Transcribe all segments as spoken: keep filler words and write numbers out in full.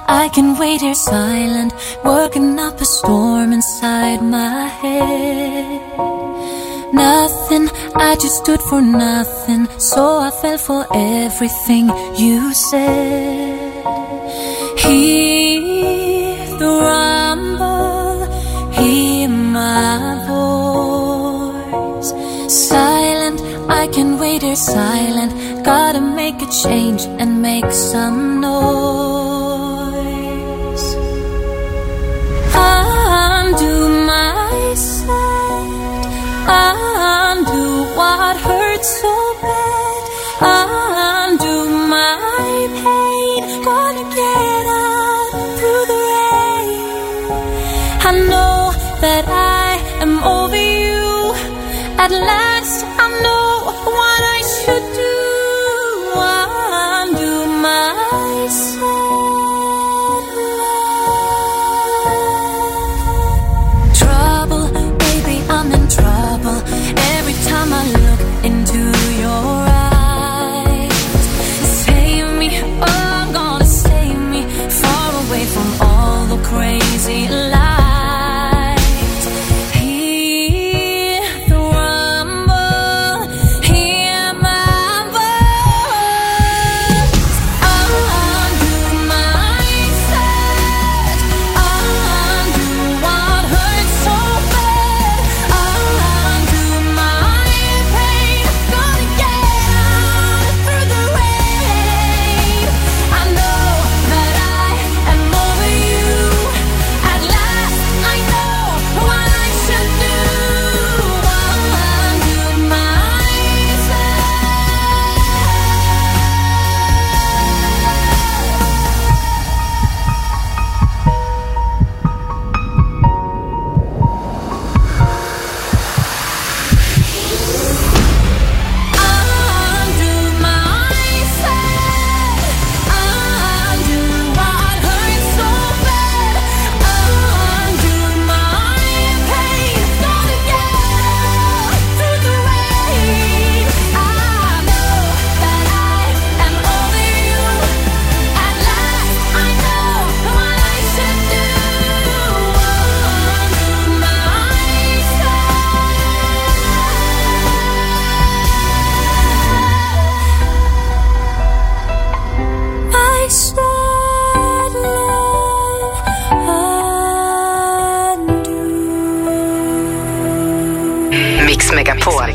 I can wait here silent, working up a storm inside my head. Nothing, I just stood for nothing, so I fell for everything you said. Hear the rumble, hear my voice. Silent, I can wait here silent, gotta make a change and make some noise. Undo myself, undo what hurts so bad, undo my pain, gonna get out through the rain. I know that I am over you, at last I know what I should do. Undo myself, love. Trouble, baby, I'm in trouble. Every time I look into your eyes, save me, oh, I'm gonna save me, far away from all the crazy lies. Hear the rumble, hear my voice. Undo myself, undo what hurts so bad, undo my pain, gonna get out through the rain. I know that I am over you, at last I know what I should do. Undo myself. Undo myself, undo what hurts so bad, undo my pain, gonna get out through the rain. I know that I am over you, at last I know what I should do. Undo myself. I said undo. Mix Megapol.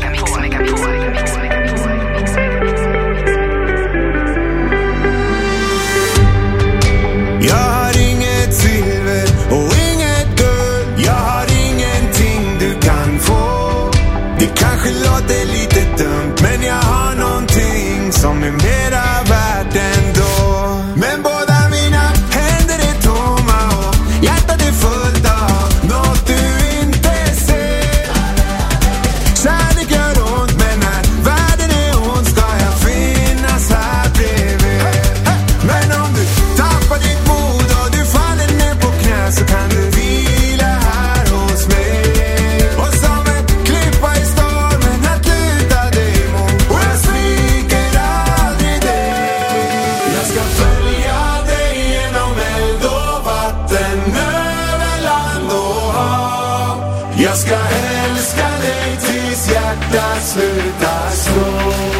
Jag har inget silver och inget guld. Jag har ingenting du kan få. Det kanske låter lite dumt, men jag har någonting som är mera värt ändå. Men båda mina händer är tomma och hjärtat är fullt av något du inte ser. Kärlek gör ont, men när världen är ond ska jag finnas här bredvid. Men om du tappar ditt mod och du faller ner på knä, så kan du vila här hos mig. Och som en klippa i stormen att luta dig mot, och jag sviker aldrig dig. Jag ska följa dig genom eld och vatten, över land och hav. Jag ska älska dig tills hjärtat slutar slå.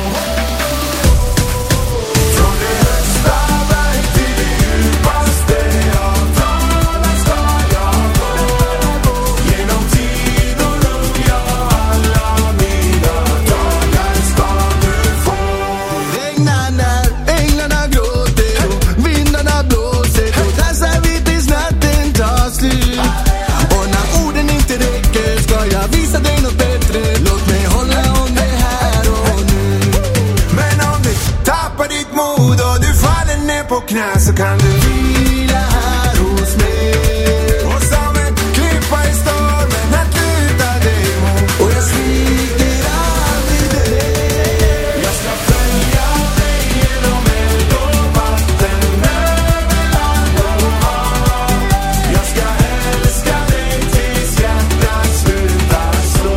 Från det högsta berg till det djupaste av dalar ska jag gå. Genom tid och rum, ja, alla mina dagar ska du få. Regnar när änglarna gråter och vindarna blåser, och dansar vi tills natten tar slut. Och när orden inte räcker ska jag visa dig något bättre. Låt mig hålla om det här och nu. Men om du tappar ditt mod och du faller ner på knä, så kan du vila här hos mig. Och som en klippa i stormen att luta dig mot, och jag sviker aldrig dig. Jag ska följa dig genom eld och vatten, över land och hav. Jag ska älska dig tills hjärtat slutar slå.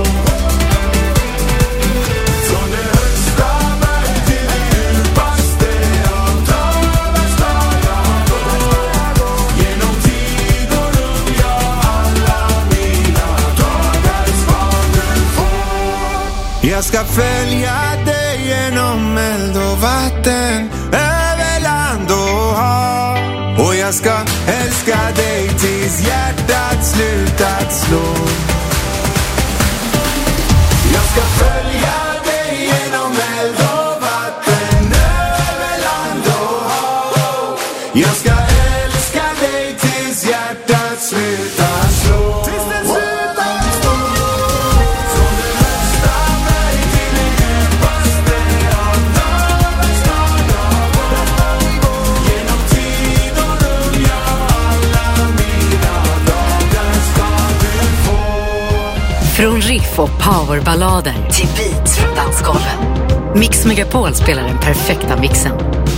Från det högsta berg till det djupaste av dalar ska jag ska följa dig genom eld och vatten, över land och hav. Och jag ska älska dig tills hjärtat slutat slå. Jag ska följa dig genom eld och vatten, över land och hav. Jag ska älska dig tills hjärtat slutar slå. Tills den slutar slå. Från det högsta berg till det djupaste av världens stad jag går. Genom tid och rum, ja, alla mina dagar ska du få. Från riff och powerballader till beats från dansgolven. Mix Megapol spelar den perfekta mixen.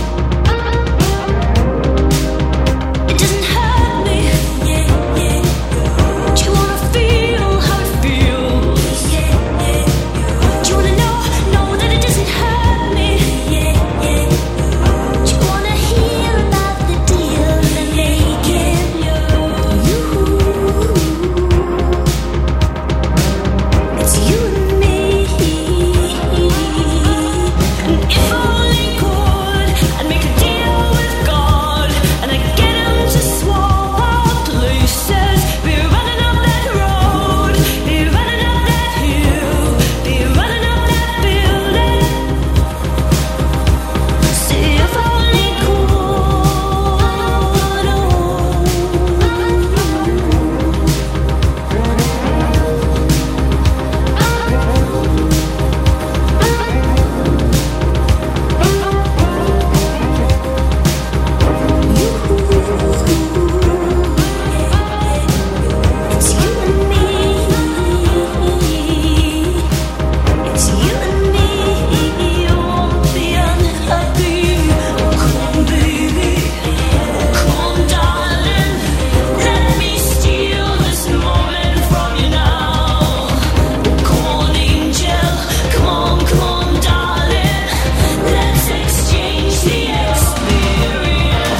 It doesn't hurt me, yeah, yeah. Do you wanna feel how it feels? Yeah, yeah. Do you wanna know, know that it doesn't hurt me? Yeah, yeah. Do you wanna hear about the deal they're making? You, it's you and me. And if only could, I'd make a deal with God, and I'd get him to swap our places. Be running up that road, be running up that hill, be running up that building. See if only It's you and me. It's you and me. You won't be unhappy. Come on, baby. Come on, darling. Let me steal this moment from you now. Come on, angel. Come on, come on, darling. Let's exchange the experience.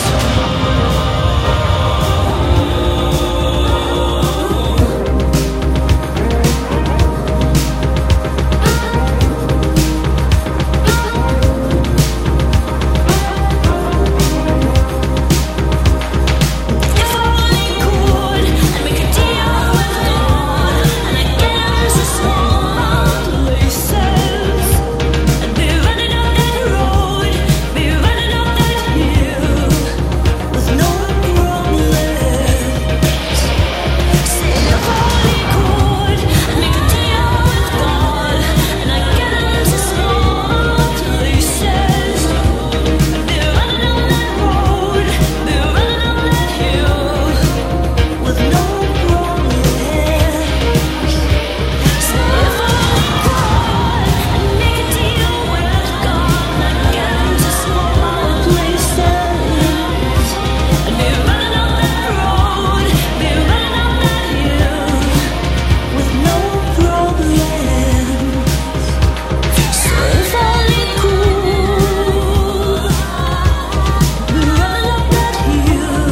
If only could, I'd make a deal with God, and I'd get him to swap our places. I'd be running up that road, be running up that hill, with no problems. Say if only could, I'd make a deal with God, and I'd get him to swap our places. I'd be running up that road, be running up that hill, with no problems. Say if only could, I'd make a deal with God, and I'd get him to swap our places. I'd be running up that road, be running up that hill, with no problems. Say if only could, be running up that hill,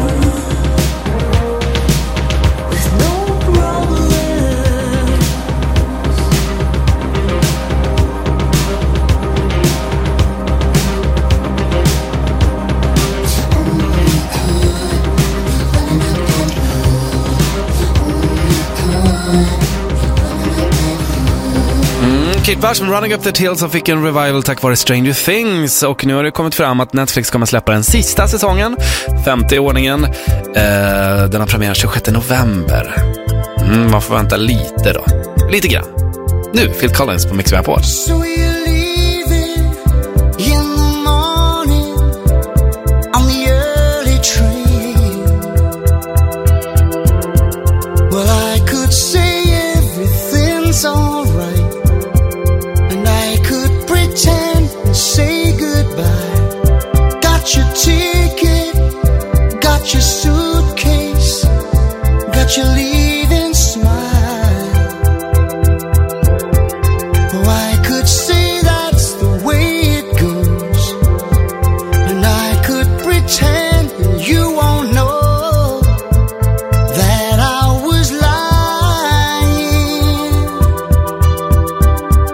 with no problems. Kate Bush med Running Up the Hill som fick en revival tack vare Stranger Things. Och nu har det kommit fram att Netflix kommer släppa den sista säsongen, femte i ordningen. eh, Den har premiär tjugosjätte november. mm, Man får vänta lite då. Lite grann. Nu, Phil Collins på Mix Megapol. So you're leaving in the morning on the early train. Well, I could say everything's alright, and I could pretend and say goodbye. Got your ticket, got your suitcase, got your leaving smile. Oh, I could say that's the way it goes, and I could pretend you won't know that I was lying.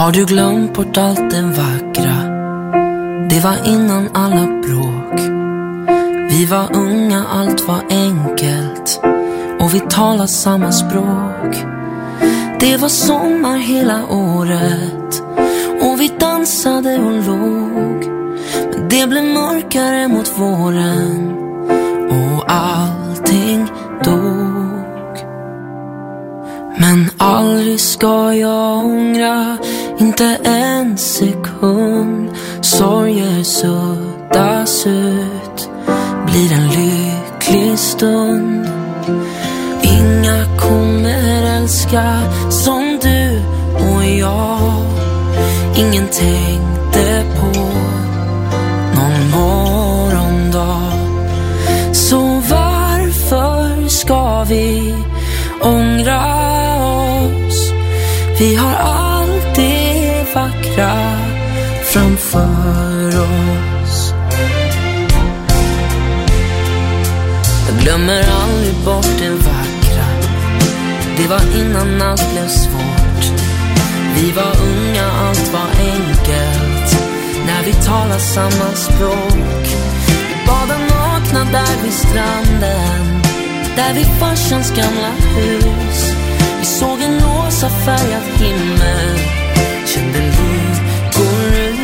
Har du glömt bort allt det vackra? Det var innan alla bråk. Vi var unga, allt var enkelt och vi talade samma språk. Det var sommar hela året och vi dansade och låg. Men det blev mörkare mot våren och allting dog. Men aldrig ska jag ångra, inte en sekund. Sorger suddas ut, blir en lycklig stund. Inga kommer älska som du och jag. Ingen tänkte på någon morgondag. Så varför ska vi ångra oss? Vi har allt det vackra framför oss. Jag glömmer aldrig bort det vackra. Det var innan allt blev svårt. Vi var unga, allt var enkelt när vi talade samma språk. Vi badade nakna där vid stranden, där vid farsans gamla hus. Vi såg en rosa färgad himmel, kände lyckorus.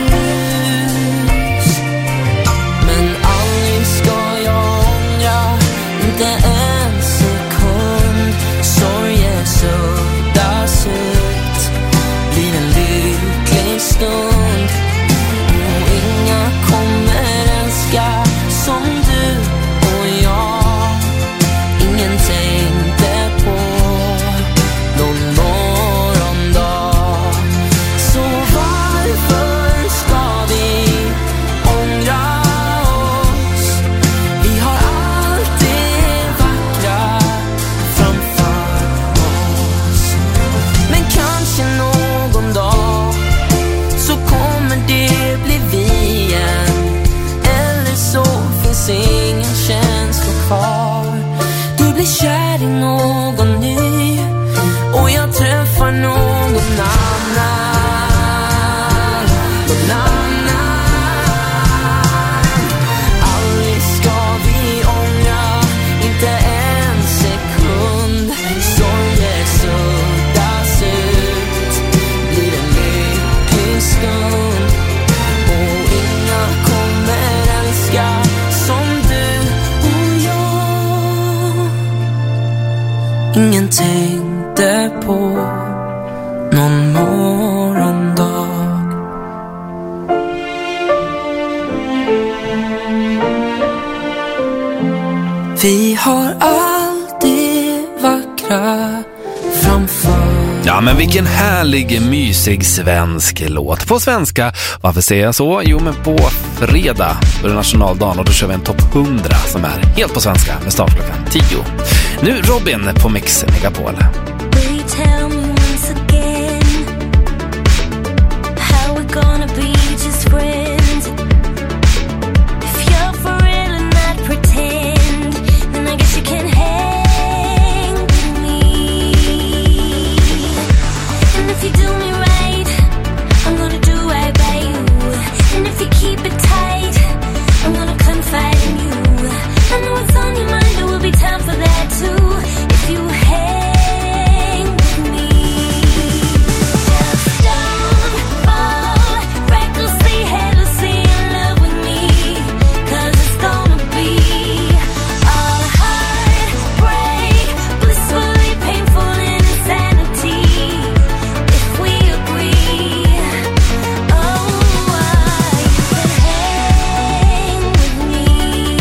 Men aldrig ska jag ångra, inte en sekund. Sorger suddas ut, blir en lycklig stund. Och inga kommer älska som du och jag. Ingen tänkte på någon morgondag. Så varför ska vi ångra oss? Vi har allt det vackra framför oss. Men kanske någon dag så kommer det bli vi igen. Eller så finns ingen känslor kvar. Du blir kär i någon ny och jag träffar någon annan. Någon annan. Aldrig ska vi ångra, inte en sekund. Sorger suddas ut, blir en lycklig stund. Och inga kommer älska som du och jag. Ingen tänkte på någon morgondag. Vi har allt det vackra framför. Ja, men vilken härlig, mysig svensk låt. På svenska, varför säger jag så? Jo, men på fredag är det nationaldagen och då kör vi en topp hundra som är helt på svenska med start klockan tio. Nu Robin på Mix Megapol. Will you tell me once again how we're gonna be just friends? If you're for real and not pretend, then I guess you can hang with me. And if you do me right, I'm gonna do right by you. And if you keep it tight, I'm gonna confide in you. I know what's on your mind, there will be time for that too. If you hang with me, just don't fall recklessly, headlessly in love with me. 'Cause it's gonna be all heartbreak, blissfully painful insanity. If we agree, oh, you can hang with me.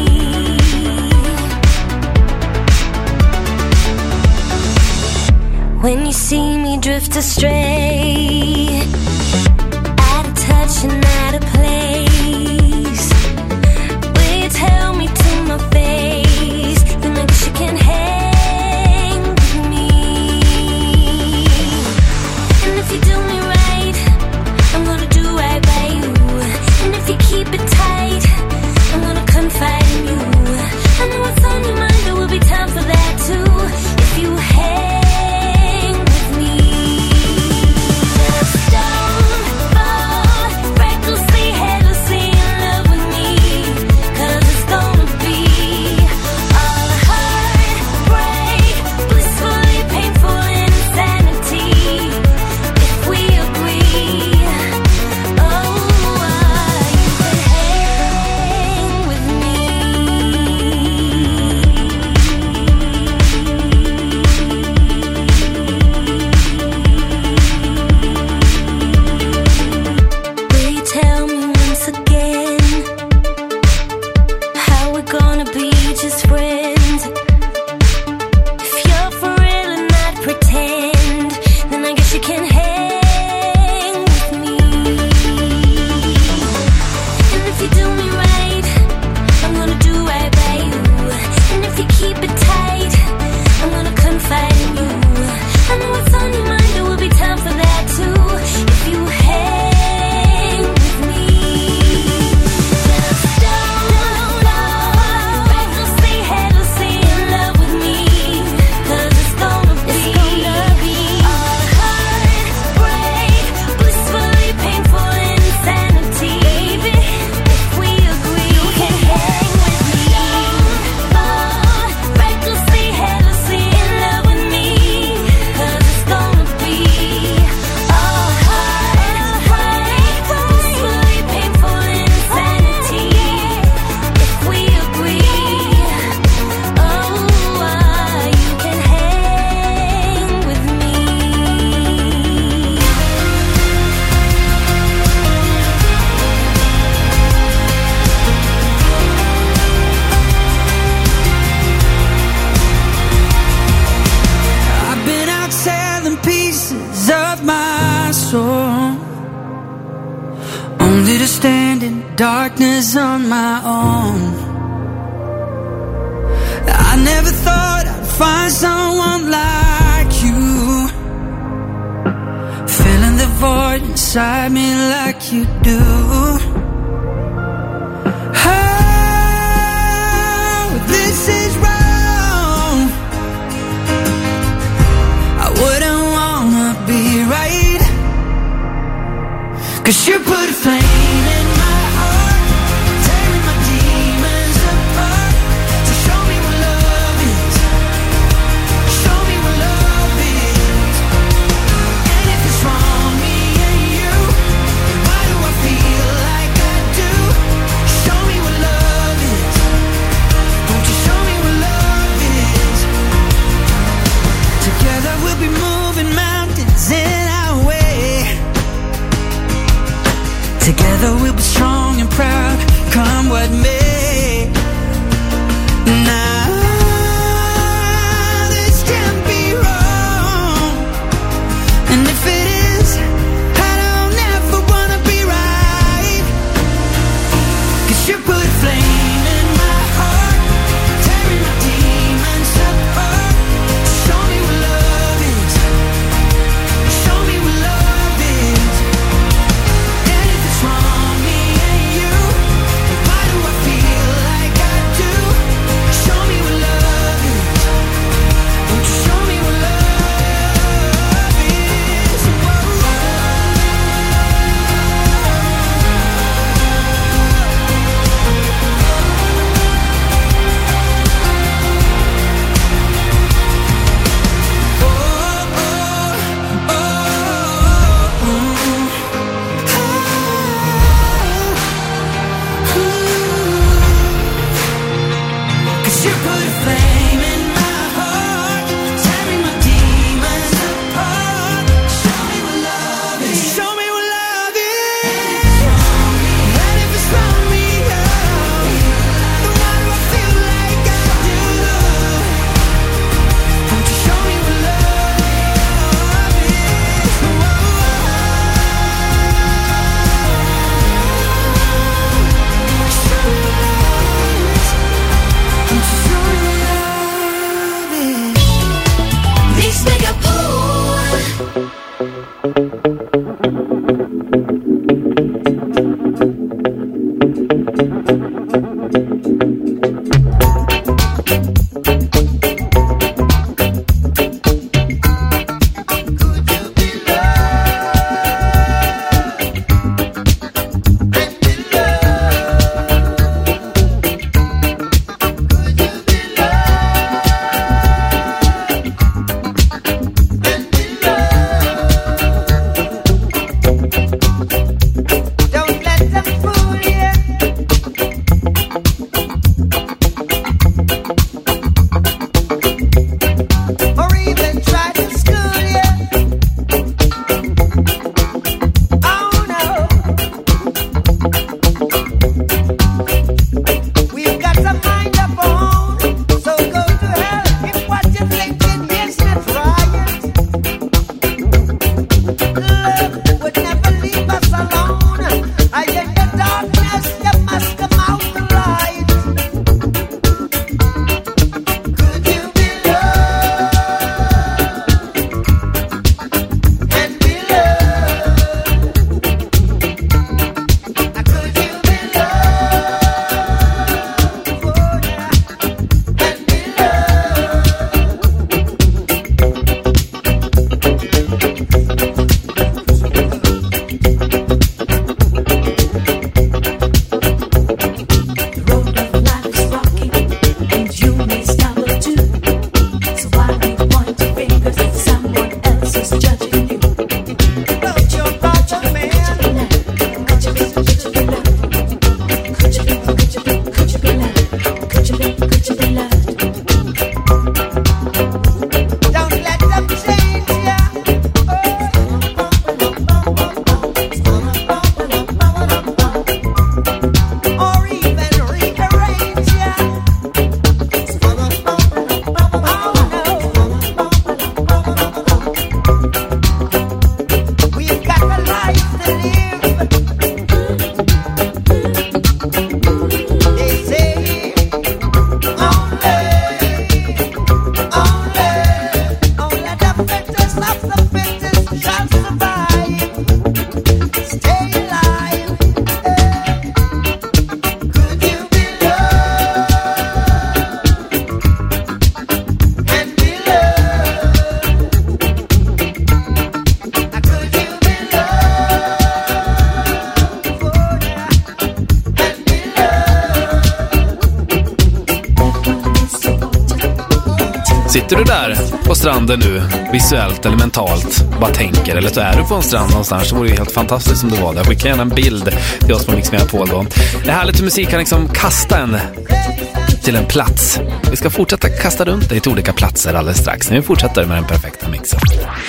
When you see me drift astray, out of touch and out of place, will you tell me to my face? Then I guess you can hang with me. And if you do me right, I'm gonna do right by you. And if you keep it tight, I'm gonna confide in you. I know what's on your mind, there will be time for that too. If you hang with me, just stop. was on my own. I never thought I'd find someone like you, filling the void inside me like you do. Oh, this is wrong. I wouldn't wanna be right, 'cause you put a flame in my heart, tearing my demons apart. So show me what love is, show me what love is. And if it's wrong, me and you, why do I feel like I do? Show me what love is, won't you show me what love is? Together we'll be moving mountains in our way. Together we'll be strong and proud, come what may. Now this can't be wrong, and if it is, I don't ever wanna be right. 'Cause you put a flame in my heart, tearing my demons apart. Show me what love is, show me what love is. And if it's wrong, me and you, why do I feel like I do? Show me what love is, won't you show me what love is? Whoa. Sitter du där på stranden nu, visuellt eller mentalt, bara tänker, eller så är du på en strand någonstans, så vore det helt fantastiskt om du var där. Skicka gärna en bild till oss på Mix Megapol då. Det är härligt hur musik kan liksom kasta en till en plats. Vi ska fortsätta kasta runt dig till olika platser alldeles strax. Nu fortsätter med den perfekta mixen.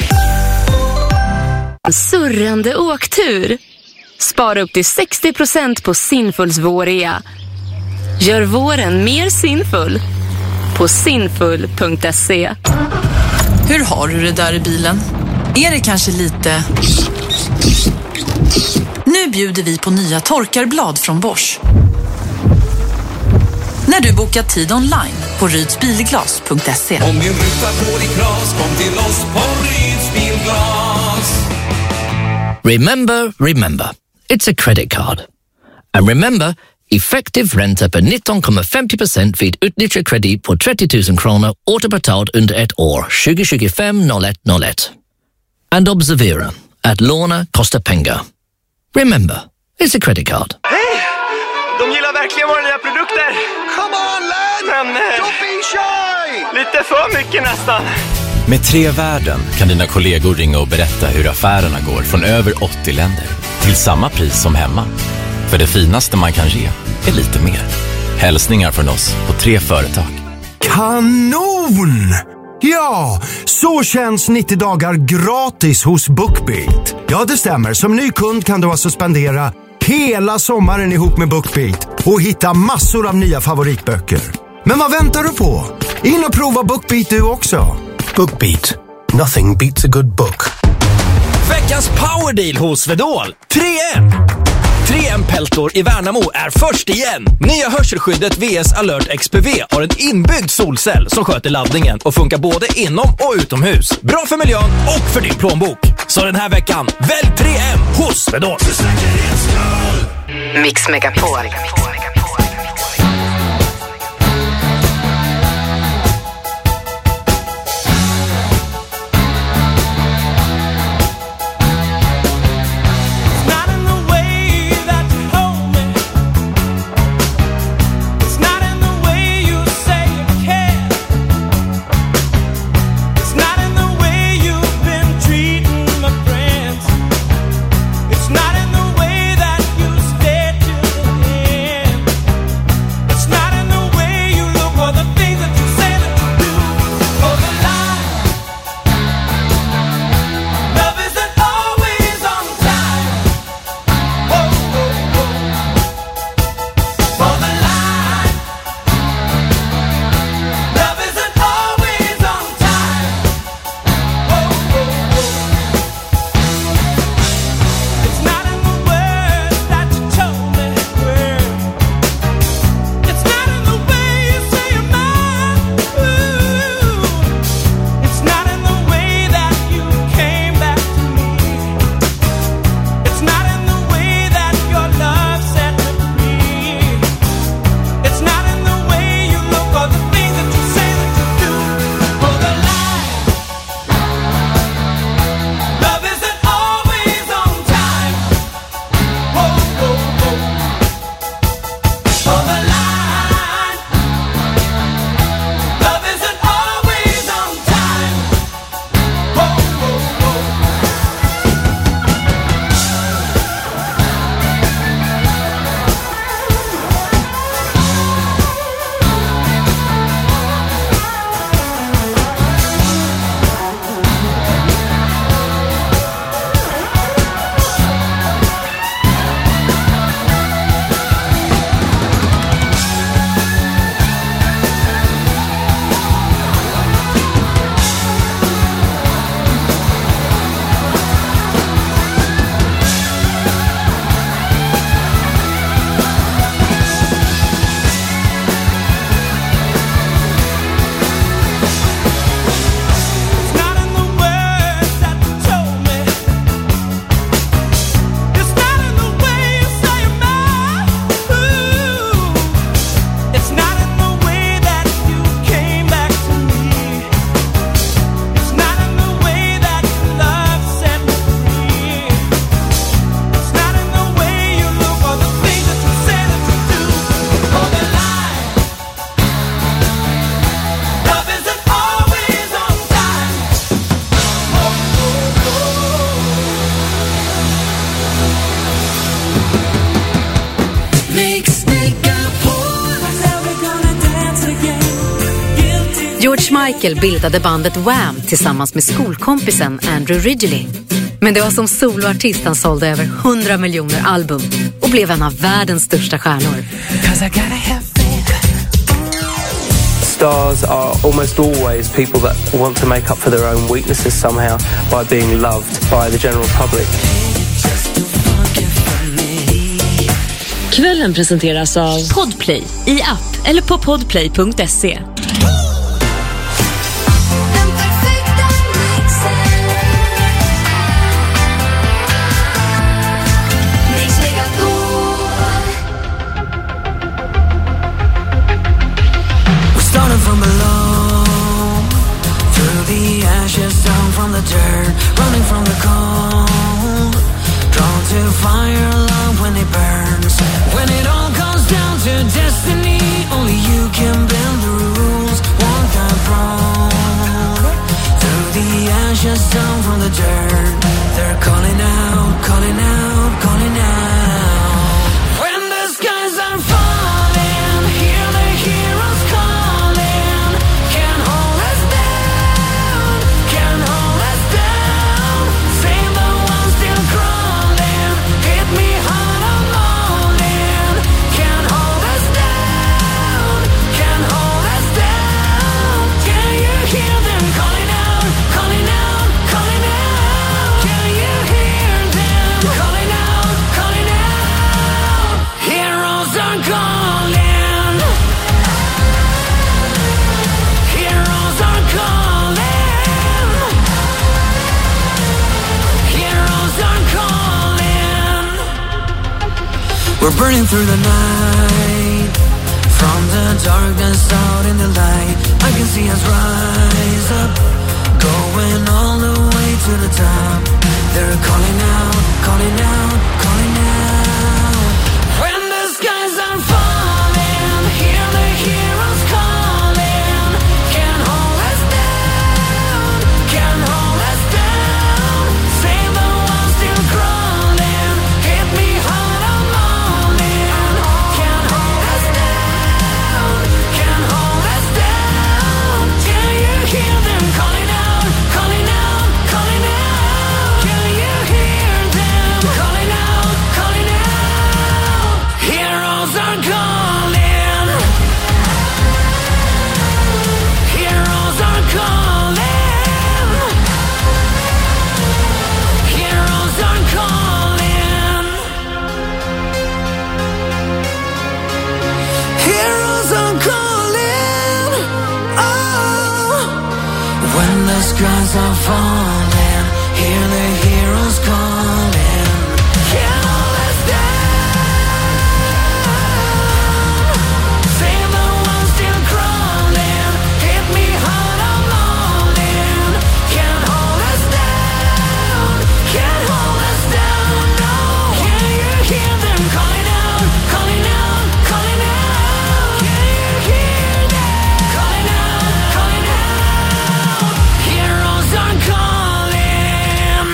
Surrande åktur. Spara upp till sextio procent på Sinfuls vårrea. Gör våren mer sinfull på sinfull punkt se. Hur har du det där i bilen? Är det kanske lite... Nu bjuder vi på nya torkarblad från Bosch. När du bokar tid online på rydsbilglas punkt se. Om din ruta går i kras, kom till oss på Ryds bilglas. Remember, remember, it's a credit card. And remember, effektiv ränta på nitton komma femtio procent vid utnyttjad kredit på trettio tusen kronor återbetalt under ett år, tjugo tjugofem noll ett noll ett. And observera, att låna kostar pengar. Remember, it's a credit card. Hej! De gillar verkligen våra nya produkter. Come on, lad! Men... Don't be shy! Lite för mycket nästan. Med Tre Värden kan dina kollegor ringa och berätta hur affärerna går från över åttio länder till samma pris som hemma. För det finaste man kan ge är lite mer. Hälsningar från oss på Tre Företag. Kanon! Ja, så känns nittio dagar gratis hos BookBeat. Ja, det stämmer. Som ny kund kan du alltså spendera hela sommaren ihop med BookBeat och hitta massor av nya favoritböcker. Men vad väntar du på? In och prova BookBeat du också. BookBeat. Nothing beats a good book. Veckans powerdeal hos Svedol. tre M. tre M-peltor i Värnamo är först igen. Nya hörselskyddet V S Alert X P V har en inbyggd solcell som sköter laddningen och funkar både inom och utomhus. Bra för miljön och för din plånbok. Så den här veckan, välj tre M hos Svedol. Mix Megapol. It's not in the way that you stayed till the end. George Michael bildade bandet Wham tillsammans med skolkompisen Andrew Ridgeley. Men det var som soloartist han sålde över hundra miljoner album och blev en av världens största stjärnor. Stars are almost always people that want to make up for their own weaknesses somehow by being loved by the general public. Kvällen presenteras av Podplay i app eller på podplay punkt se. From below, through the ashes, down from the dirt, running from the cold, drawn to fire, love when it burns. When it all comes down to destiny, only you can bend the rules. Walk that road, through the ashes, down from the dirt. They're calling out, calling out, calling out. When the skies are falling, hear the heroes call. We're burning through the night, from the darkness out in the light. I can see us rise up, going all the way to the top. They're calling out, calling out, calling out. When the skies are falling, hear the heroes calling. Can't hold us down, can't hold us down. Save the ones still crawling, hit me hard. Skies are falling, hear the heroes calling. Can't hold us down, save the ones still crawling. Hit me hard, I'm all in. Can't hold us down, can't hold us down, no. Can you hear them calling out, calling out, calling out? Can you hear them calling out, calling out? Heroes are calling.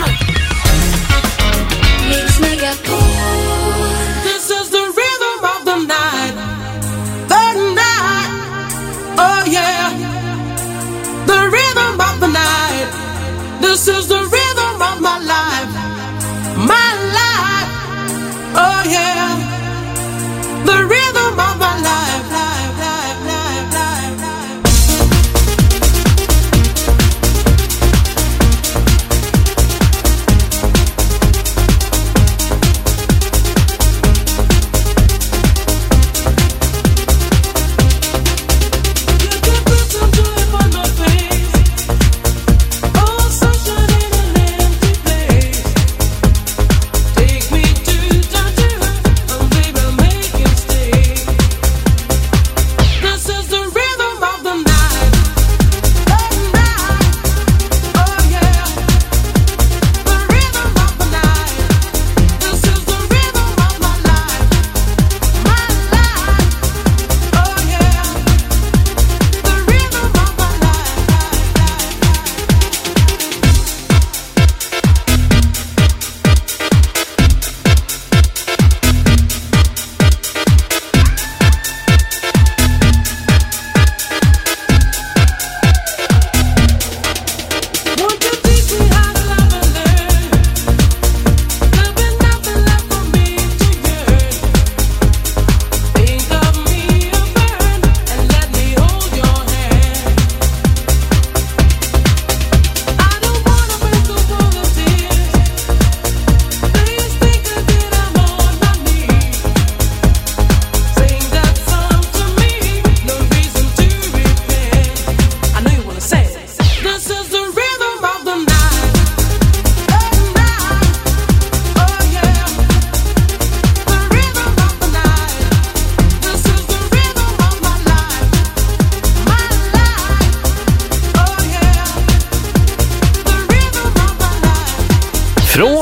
Mix Megapol. This is the rhythm of the night, the night. Oh yeah, the rhythm of the night. This is the rhythm of my life, my life. Oh yeah, the rhythm of my life, life, life, life, life, life. You can put some joy on my face. Oh, sunshine in the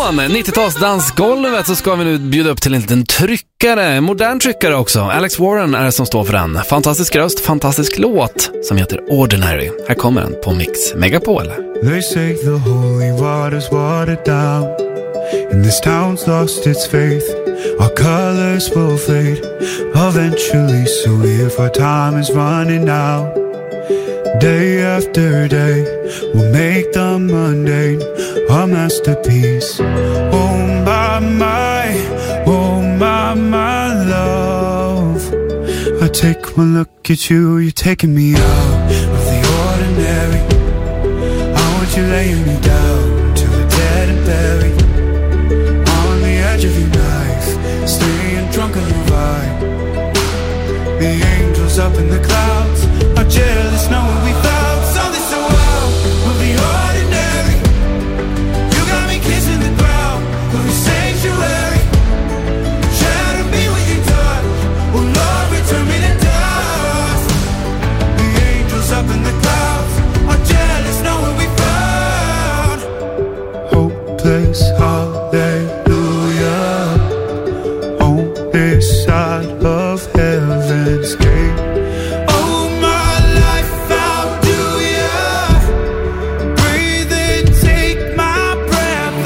Från nittio-tals dansgolvet så ska vi nu bjuda upp till en liten tryckare, modern tryckare också. Alex Warren är det som står för den. Fantastisk röst, fantastisk låt som heter Ordinary. Här kommer den på Mix Megapol. They say the holy water's watered down, and this town's lost its faith. Our colors will fade eventually, so if our time is running out, day after day we'll make the mundane a masterpiece. Oh my, my, oh my, my love, I take one look at you, you're taking me out of the ordinary. I want you laying me down till we're dead and buried on the edge of your knife, staying drunk on your vibe. The angels up in the clouds are jealous knowing we found something so wild of the ordinary. You got me kissing the ground of the sanctuary. Shadow me with your touch, oh Lord, return me to dust. The angels up in the clouds are jealous knowing we found hopeless hallelujah on this side of heaven's gate. Oh my life, how do ya breathe and take my breath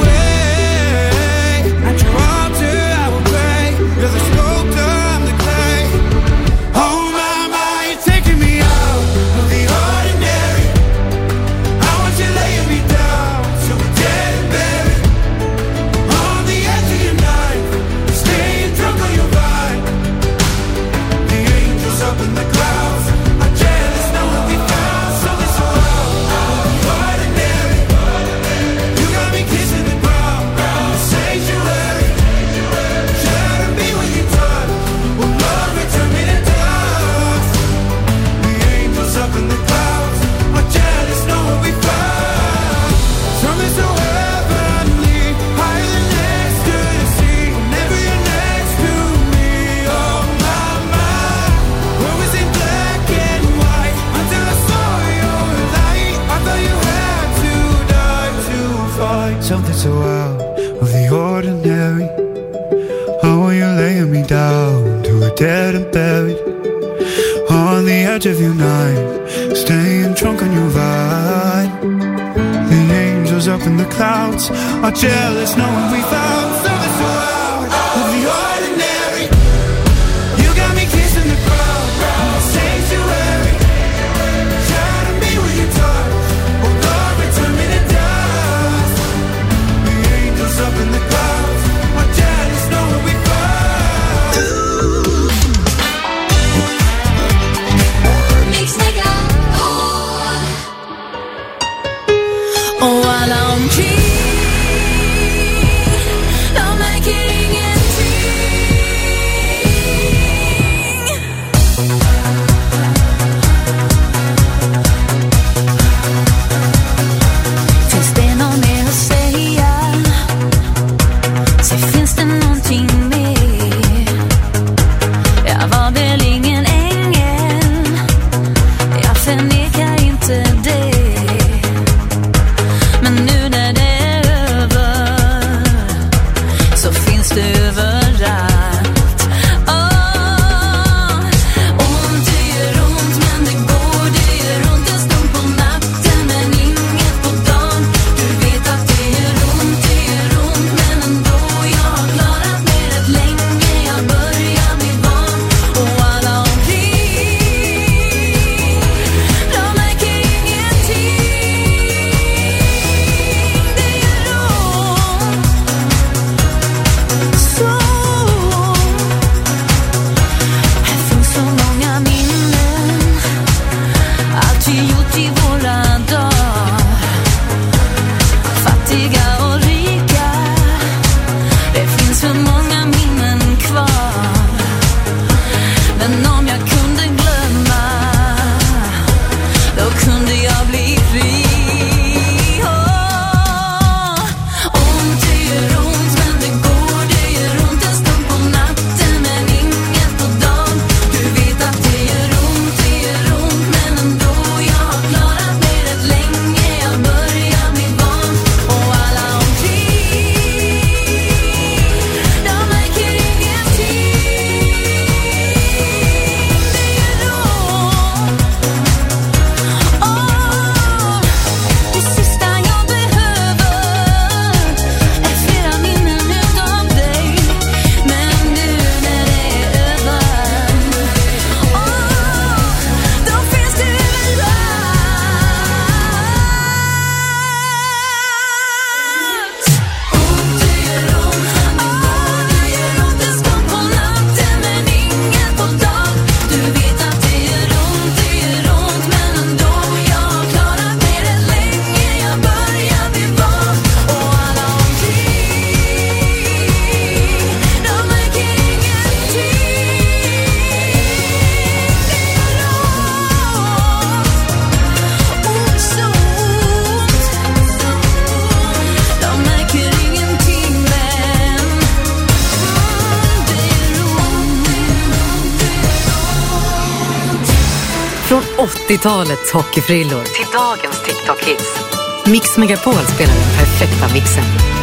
away? At your altar I will pray, you're the sculptor, I'm the clay. Oh my, my, you're taking me out of the ordinary. I want you laying me down so we're dead and buried on the edge of your knife, staying drunk on your vine. The angels up in the clouds are jealous knowing we found something so ordinary. You got me kissing the ground, the sanctuary. Shadow me when you touch, oh Lord, return me to dust. The angels up in the clouds are jealous knowing we found something so heavenly, higher than next to the sea. Whenever you're next to me, oh my, my. Where was in black and white until I saw your light. I thought you had to die to find something so out of the ordinary. How are you laying me down to a dead and buried on the edge of your night, staying drunk on your vine. The angels up in the clouds are jealous knowing we found something so out of the ordinary. You got me kissing the ground, the sanctuary. Shadow me with your touch, oh Lord, return me to dust. The angels up in the clouds are jealous knowing we found. Mix Megapol. Oh, while I'm here, I'm Från åttiotalets hockeyfrillor till dagens TikTok-hits. Mix Megapol spelar den perfekta mixen.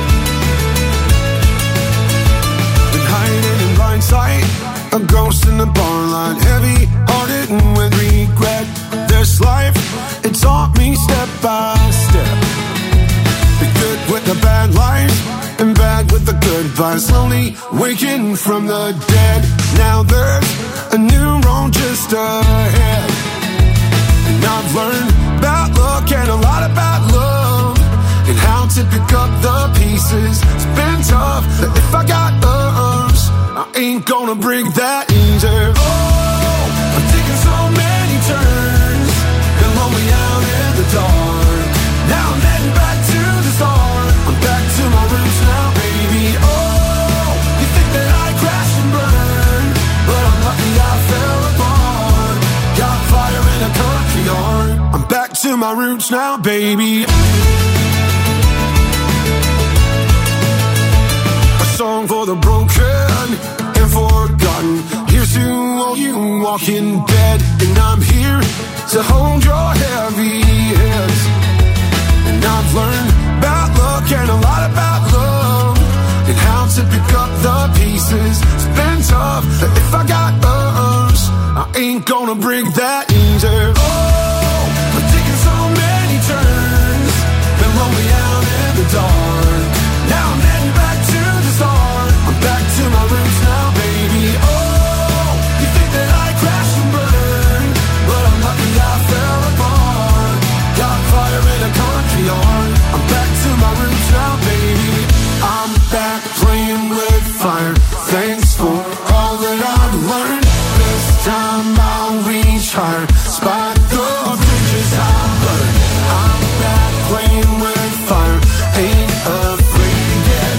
Been hiding in blind sight, a ghost in the bar line, heavy hearted and with regret. This life, it taught me step by step. Be good with the bad life and bad with the good vibes. Slowly waking from the dead. Now there's a new road just ahead. And I've learned about luck and a lot about love, and how to pick up the pieces. It's been tough, but if I got us, I ain't gonna break that easy. Oh, I'm taking so many turns, been lonely out in the dark. Now I'm heading back to the start. I'm back to my roots now, baby. Oh, you think that I crashed and burned, but I'm lucky I fell apart. Got fire in a country yard. I'm back to my roots now, baby. A song for the broken and forgotten. Here's to all you walking dead. And I'm here to hold your heavy heads. And I've learned about luck and a lot about love, and how to pick up the pieces. It's been tough, but if I got us, I ain't gonna break that easy. Oh, I'm taking so many turns, been lonely out in the dark. Now I'm heading back to the start. I'm back to my roots now, baby. Oh, you think that I crashed and burned, but I'm lucky I fell apart. Got fire in a country yard. I'm back to my roots now, baby. I'm back playing with fire. Thanks for all that I've learned. This time I'll reach higher. Spot the bridges I burned. I'm back playing with fire. Ain't afraid to get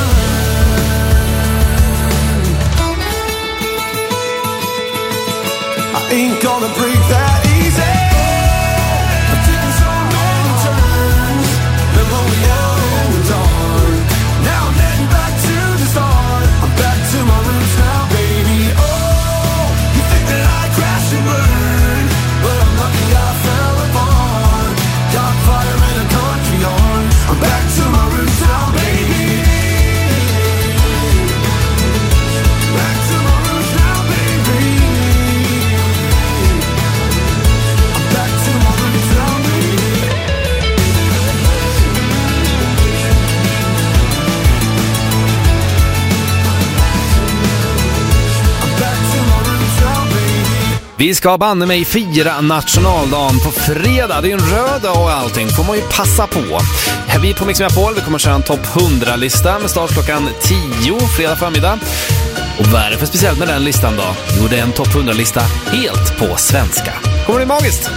burned. I ain't gonna break that easy. I'm taking so many turns, been lonely out in the dark. Now I'm heading back to the start. I'm back to my roots now, baby. Oh, you think that I crashed and burned, but I'm lucky I fell apart. Got fire in a country yard. I'm back to my roots now, baby. Back to my roots now, baby. I'm back to my roots now, baby. I'm back to my roots now, baby. Vi ska banne mig fira nationaldagen på fredag. Det är ju en röd dag och allting. Får man ju passa på. Här vi på Mix Megapol, vi kommer köra en topp hundra-lista med start klockan tio fredag förmiddag. Och vad är det för speciellt med den listan då? Jo, det är en topp hundra-lista helt på svenska. Kommer det magiskt?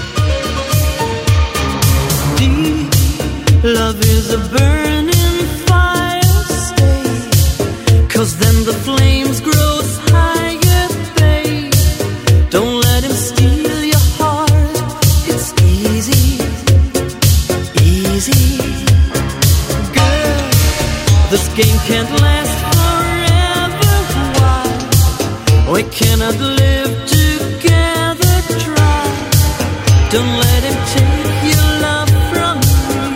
Love is a burning fire, stay, 'cause then the flames grows higher, babe. Don't let him steal your heart. It's easy, easy. Girl, this game can't last forever. Why? We cannot live together, try. Don't let him take your love from me.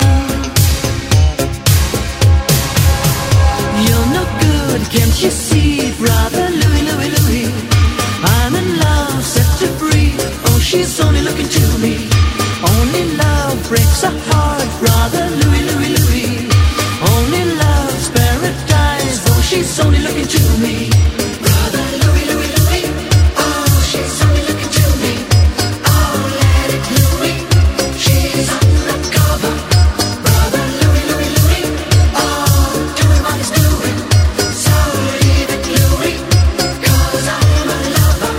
You're no good, can't you see, brother Louie, Louie, Louie? I'm in love, set to free. Oh, she's only looking to me. Only love breaks a heart, brother Louie, Louie, Louie. Only love's paradise. Oh, she's only looking to me. Brother Louie, Louie, Louie. Oh, she's only looking to me. Oh, let it Louie. She's undercover. Brother Louie, Louie, Louie. Oh, doing what he's doing. So leave it Louie, 'cause I'm a lover.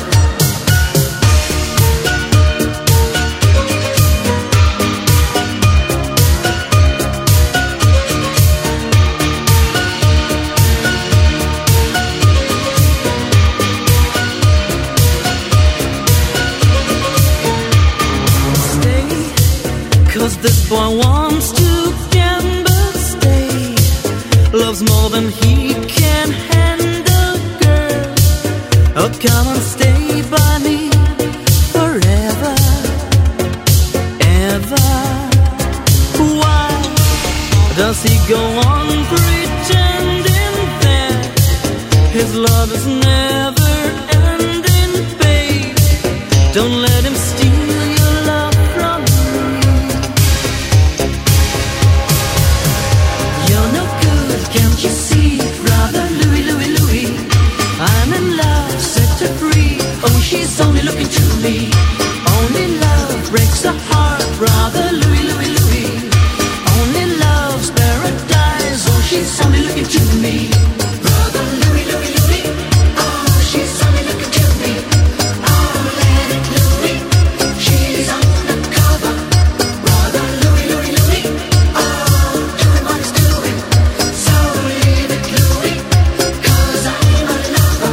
Stay, 'cause this boy wants to gamble. Stay, loves more than he can handle, girl. Oh, come and stay by me forever. go on pretending that his love is never ending, babe. Don't let him steal your love from me. You're no good, can't you see, brother Louis, Louis, Louis? I'm in love, set her free. Oh, she's only looking to me. Only love breaks a heart, brother Louis, Louis, Louis. Only love's paradise. Oh, she's only looking to me. Brother Louis, Louis, Louis. Oh, she's only looking to me. Oh, let it Louis. She's undercover. Brother Louis, Louis, Louis. Oh, doing what he's doing. So leave it Louis, 'cause I'm a lover.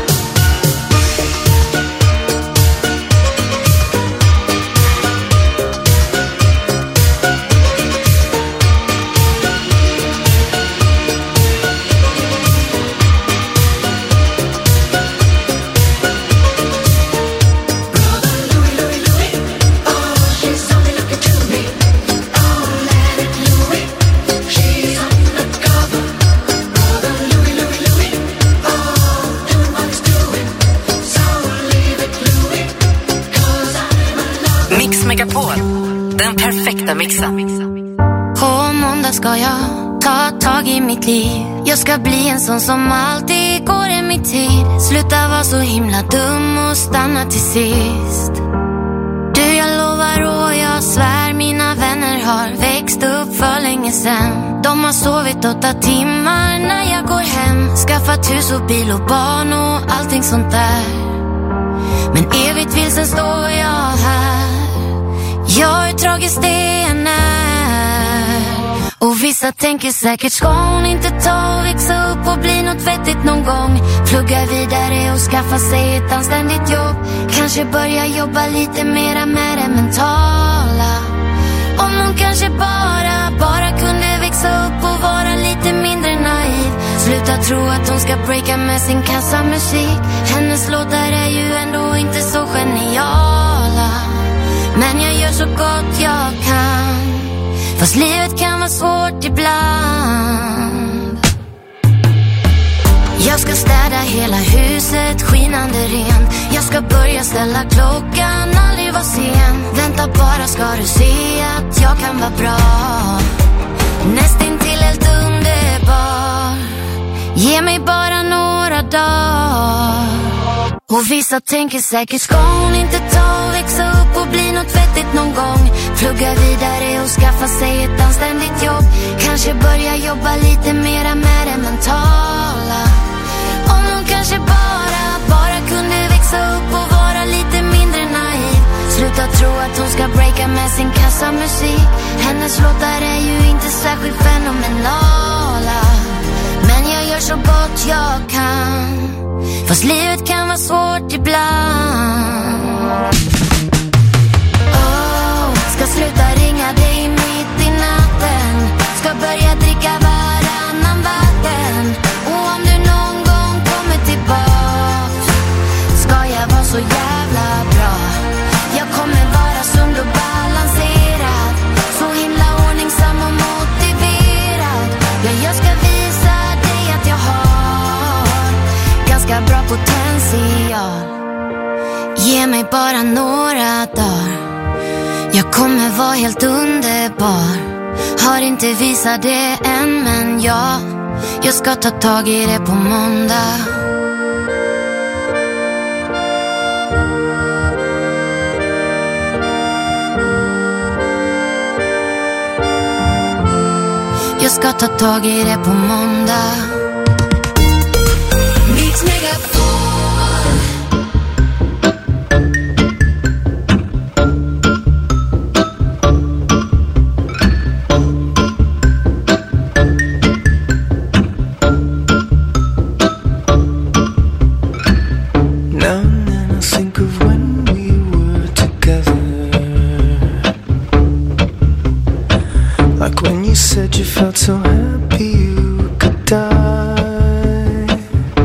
Mix Megapol, den perfekta mixen. På måndag ska jag ta tag i mitt liv. Jag ska bli en sån som alltid går i mitt tid. Sluta vara så himla dum och stanna till sist. Du, jag lovar och jag svär, mina vänner har växt upp för länge sen. De har sovit åtta timmar när jag går hem. Skaffat hus och bil och barn och allting sånt där. Men evigt vilsen står jag här. Jag är tragiskt det än är. Och vissa tänker säkert, ska hon inte ta och växa upp och bli något vettigt någon gång? Plugga vidare och skaffa sig ett anständigt jobb. Kanske börja jobba lite mera med det mentala. Om hon kanske bara, bara kunde växa upp och vara lite mindre naiv. Sluta tro att hon ska breaka med sin kassamusik. Hennes låtar är ju ändå inte så geniala. Men jag gör så gott jag kan. Fast livet kan vara svårt ibland. Jag ska städa hela huset skinande rent. Jag ska börja ställa klockan, aldrig vara sen. Vänta bara ska du se att jag kan vara bra. Nästintill helt underbar. Ge mig bara några dagar. Och vissa tänker säkert, ska hon inte ta och växa upp och bli något vettigt någon gång? Plugga vidare och skaffa sig ett anständigt jobb. Kanske börja jobba lite mera med det mentala. Om hon kanske bara, bara kunde växa upp och vara lite mindre naiv. Sluta tro att hon ska breaka med sin kassamusik. Hennes låtar är ju inte särskilt fenomenala. Men jag gör så gott jag kan. Fast livet kan vara svårt ibland. Oh, ska sluta ringa dig mitt i natten. Ska börja dricka varannan vatten. Och om du någon gång kommer tillbaks, ska jag vara så jävla bra. Jag kommer vara sund och balanserad. Så himla ordningsam och motiverad. Ja, jag ska visa dig att jag har ganska bra potential. Ge mig bara några dagar. Jag kommer vara helt underbar. Har inte visat det än, men ja, jag ska ta tag i det på måndag. Jag ska ta tag i det på måndag. Mix Megapol. Now and then I think of when we were together. Like when you said you felt so happy you could die.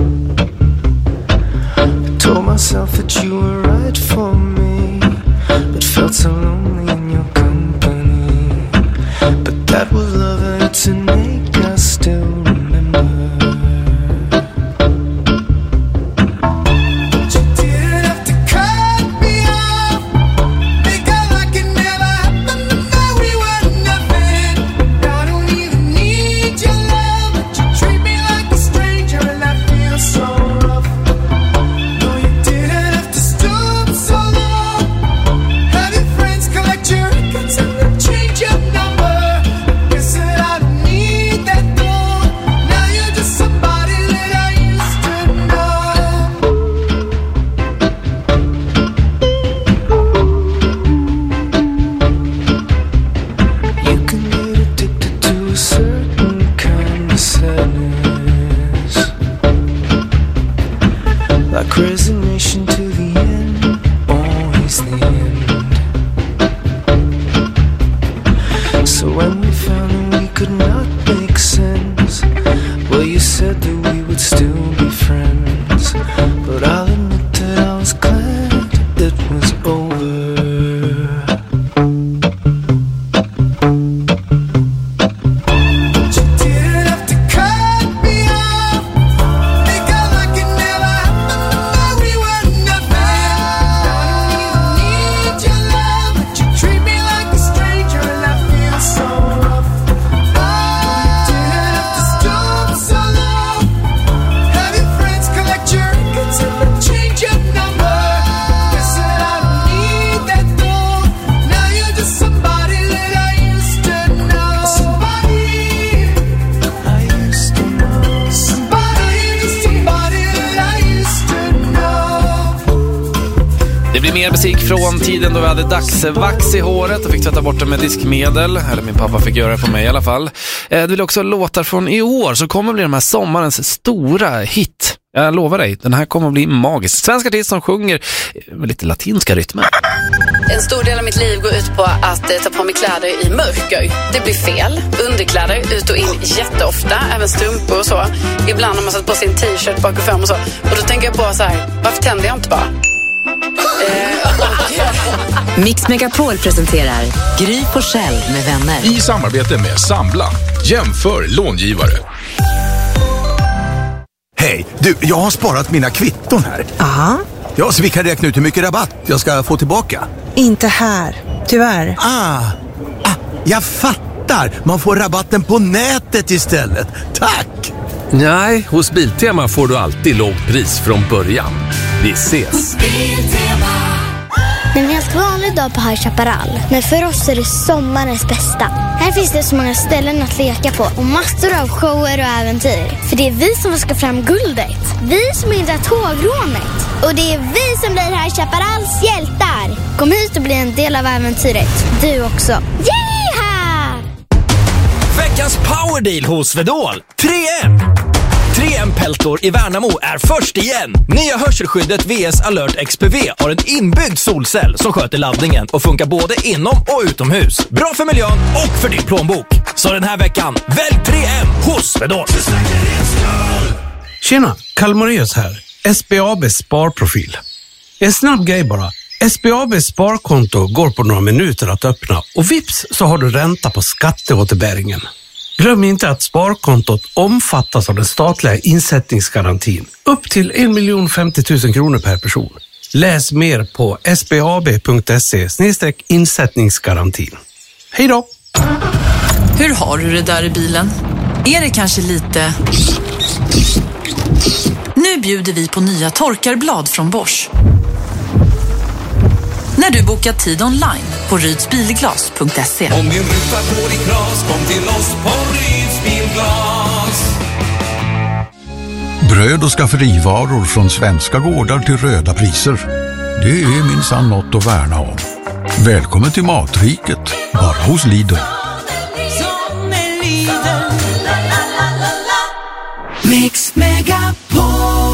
I told myself that you were right for me, but felt so lonely in your company. But that was love and it's a naked Mer musik från tiden då vi hade dagsvax i håret och fick tvätta bort det med diskmedel. Eller min pappa fick göra det på mig i alla fall. Eh, det vill också låtar från i år, så kommer bli de här sommarens stora hit. Jag lovar dig, den här kommer att bli magisk. Svensk artist som sjunger med lite latinska rytmer. En stor del av mitt liv går ut på att eh, ta på mig kläder i mörker. Det blir fel. Underkläder ut och in jätteofta, även strumpor och så. Ibland har man satt på sin t-shirt bak och fram och så. Och då tänker jag på så här, varför tänder jag inte bara? Mix Megapol presenterar Gry Forssell med vänner. I samarbete med Sambla. Jämför långivare. Hej, du, jag har sparat mina kvitton här. Aha. Ja, så vi kan räkna ut hur mycket rabatt jag ska få tillbaka. Inte här, tyvärr. Ah, ah jag fattar. Man får rabatten på nätet istället. Tack! Nej, hos Biltema får du alltid lågt pris från början. Vi ses! Det är en helt vanlig dag på High Chaparral, men för oss är det sommarens bästa. Här finns det så många ställen att leka på och massor av shower och äventyr. För det är vi som ska fram guldet. Vi som hindrar tågrånet. Och det är vi som blir High Chaparrals hjältar. Kom hit och bli en del av äventyret. Du också. Yeeha! Veckans powerdeal hos Vedol. tre M! tre M-peltor i Värnamo är först igen. Nya hörselskyddet V S Alert X P V har en inbyggd solcell som sköter laddningen och funkar både inom och utomhus. Bra för miljön och för din plånbok. Så den här veckan, välj tre M hos Vedol. Tjena, Kalmarius här. S B A B Sparprofil. En snabb grej bara. S B A B Sparkonto går på några minuter att öppna och vips så har du ränta på skatteåterbäringen. Glöm inte att sparkontot omfattas av den statliga insättningsgarantin. Upp till en miljon femtio tusen kronor per person. Läs mer på sbab.se snedstreck insättningsgarantin. Hej då! Hur har du det där i bilen? Är det kanske lite... Nu bjuder vi på nya torkarblad från Bosch. När du bokar tid online på rydsbilglas punkt se. Om din ruta går i kras, kom till oss på Ryds bilglas. Bröd och skafferivaror från svenska gårdar till röda priser. Det är minsann något att värna om. Välkommen till Matriket, bara hos Lidl. Mix Megapol.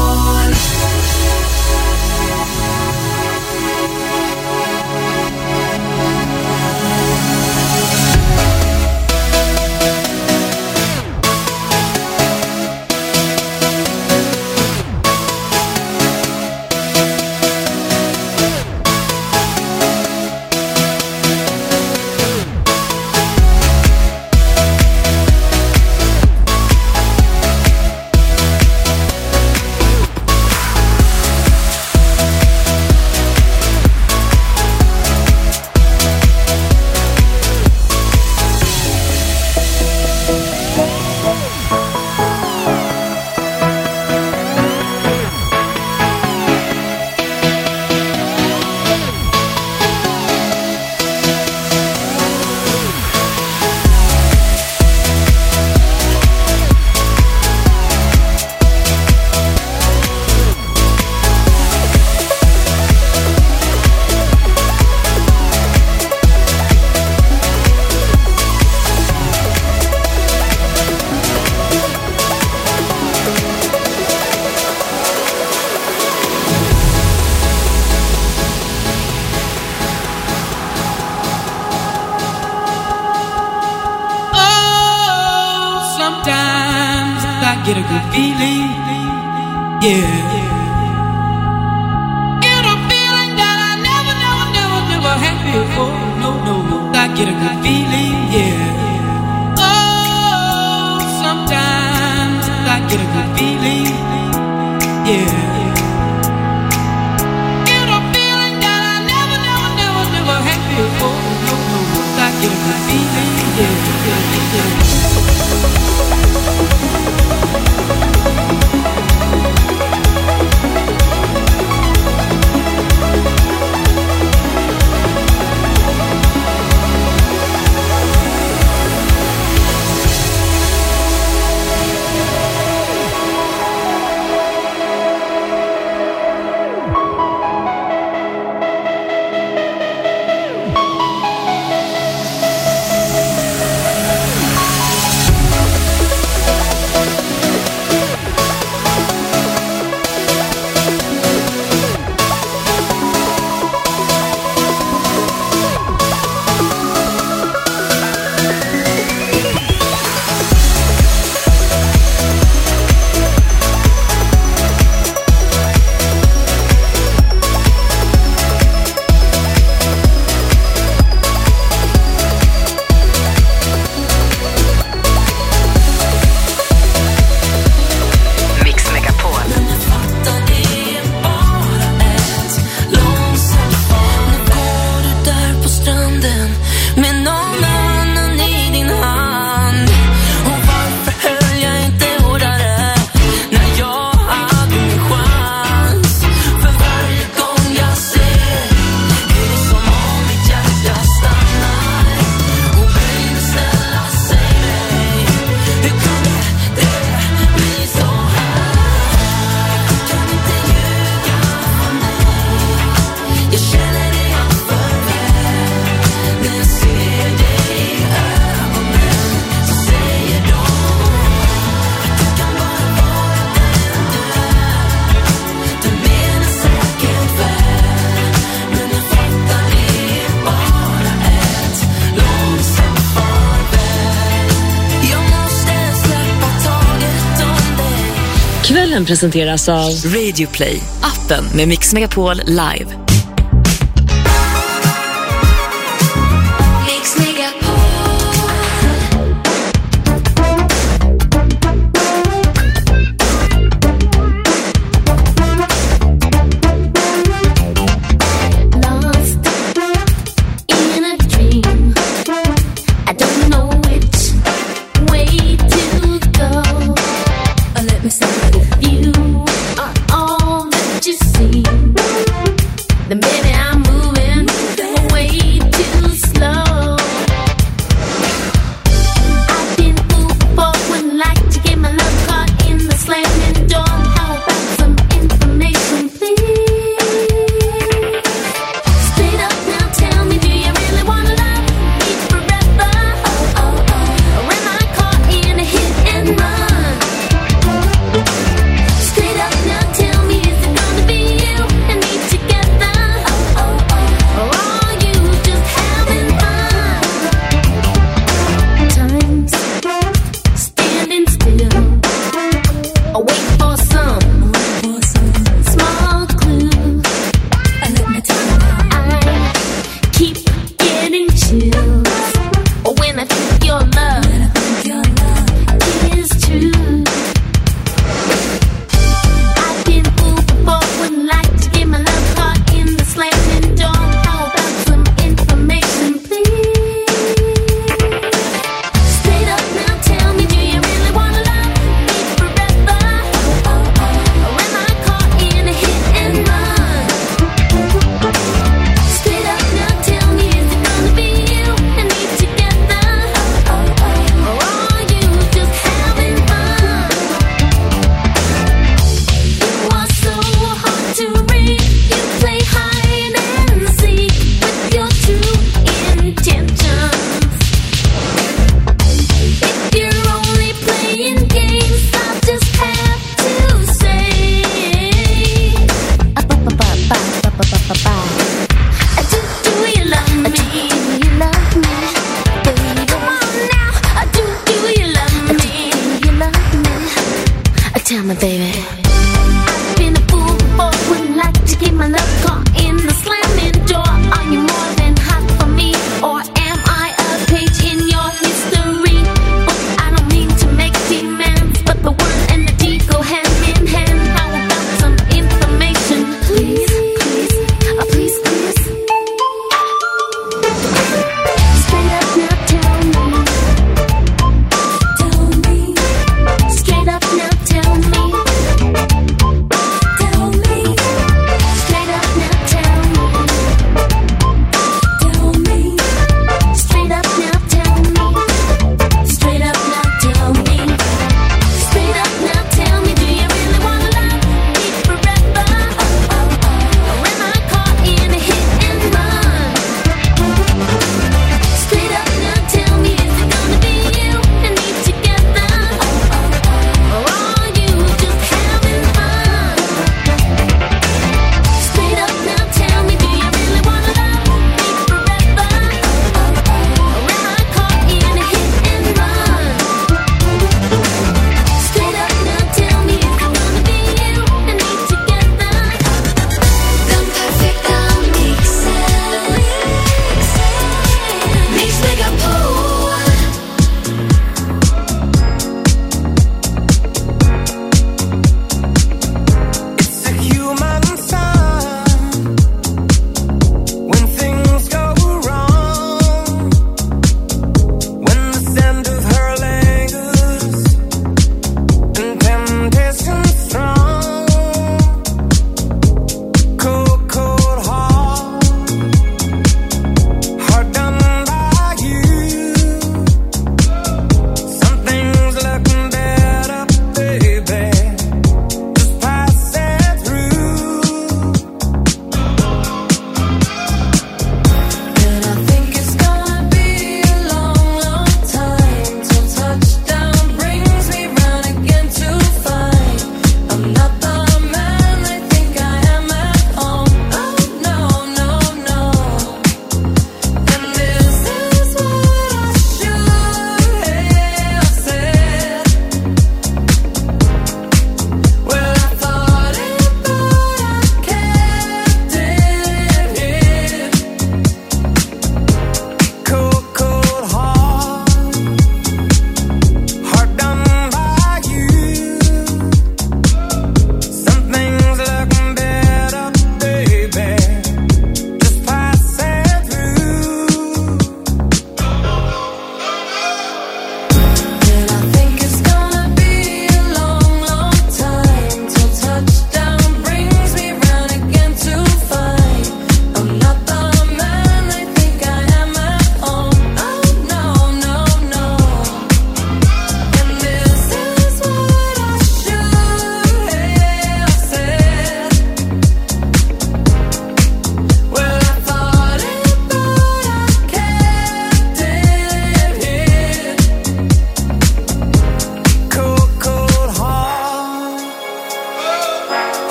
Get a good feeling, yeah. Get a feeling that I never, never, never, never had before. No, no, no. I get a good feeling, yeah. Oh, sometimes I get a good feeling, yeah. Get a feeling that I never, never, never, never had before. No, no, no. I get a good feeling, yeah, yeah, yeah. Morgonen presenteras av Radio Play, appen med Mix Megapol live. Mix Megapol. Lost in a dream. I don't know which way to go. Oh, let me say, if you are all that you see,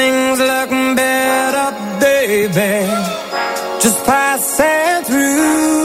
things look better, baby. Just passing through.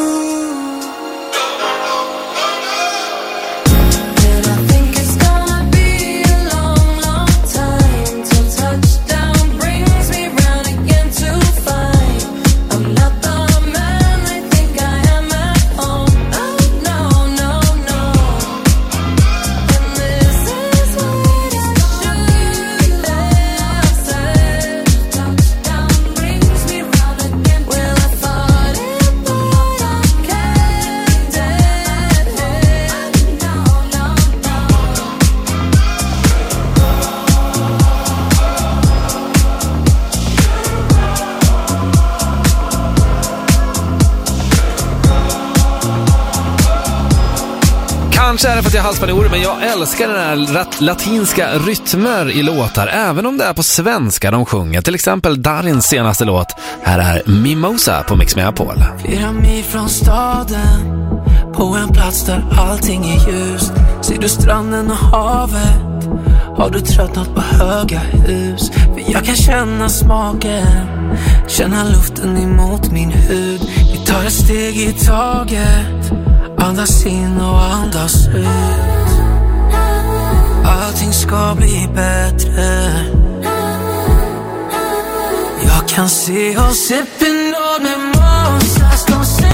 Kanske är det för att jag har halsbanjorer, men jag älskar den här rat- latinska rytmer i låtar, även om det är på svenska de sjunger. Till exempel Darins senaste låt. Här är Mimosa på Mix Megapol. Flera mil från staden, på en plats där allting är ljust. Ser du stranden och havet? Har du tröttnat på höga hus? För jag kan känna smaken, känna luften emot min hud. Vi tar ett steg i taget, andas in och andas ut. Allting ska bli bättre. Jag kan se oss sipping on mimosa.